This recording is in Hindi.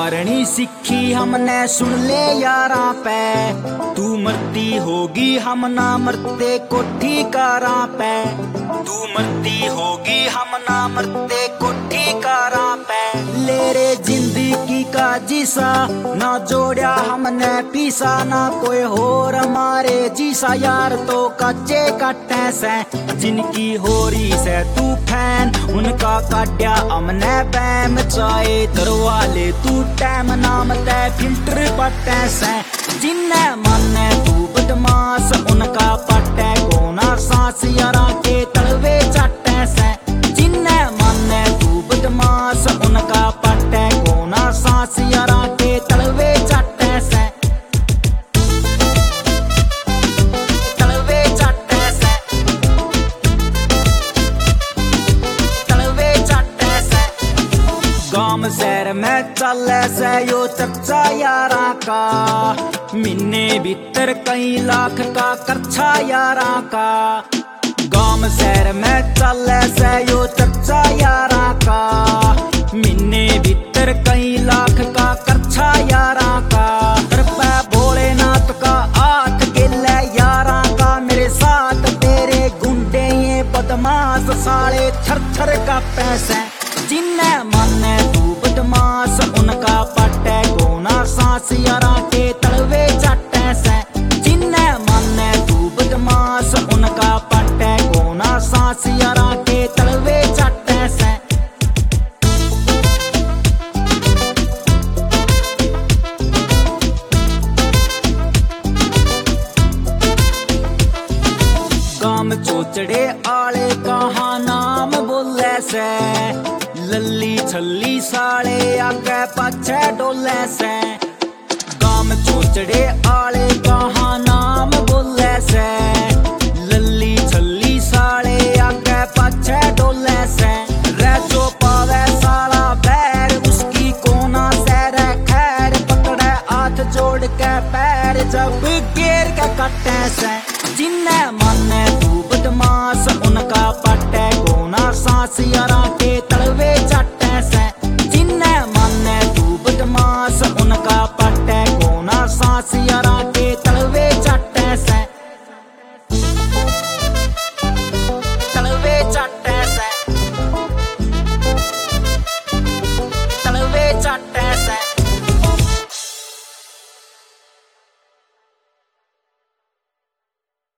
मारनी सीखी हमने सुन ले यारा पे, तू मरती होगी हम ना मरते कोठी कारा पे, तू मरती होगी हम ना मरते कोठी कारा पे। ले रे जिंदगी का जीसा ना जोड़ा हमने पीसा, ना कोई होर मारे जीसा यार तो कच्चे कट्टे से। जिनकी होरी से तू फैन उनका काट्या हमने बैम चाहे दरवाले तू टैम नाम ते फिल्टर पट्टे से। जिन्ने माने तू बदमाश उनका पट्टे कोना सांस यारा के तलवे चट्टे से। जिन्ने माने तू बदमाश उनका पट्टे कोना सांस यारा के तलवे चट्टे से। तलवे चट्टे से, तलवे चट्टे से। गांव शहर में चले से यो चर्चा यारा का, महीने भीतर कई लाख का खर्चा यारा का। गांव शहर में चले से यो चर्चा यारा का, महीने भीतर कई लाख का खर्चा यारा का। कृपा भोलेनाथ का आठ गिले यारा का, मेरे साथ तेरे गुंडे ये बदमाश साले थर थर का पैसे। जिन्ने माने तू बदमाश उनका पट्टे कोना सांस यारा के तलवे चट्टे से। जिन्ने माने तू बदमाश उनका पट्टे कोना सांस यारा के तलवे चट्टे से। काम चोचड़े आले कहाँ नाम बोले से, लल्ली छल्ली साले आगे पाछे डोले से। काम चोचड़े आले कहाँ नाम बोले से, लल्ली छल्ली साले आगे पाछे डोले से। रे जो पावे साला बैर उसकी कोना से रे खैर, पकड़े हाथ जोड़ के पैर जब गिर के कट्टे से। जिन्ने माने तू बदमाश उनका पट्टे कोना सांस यारा के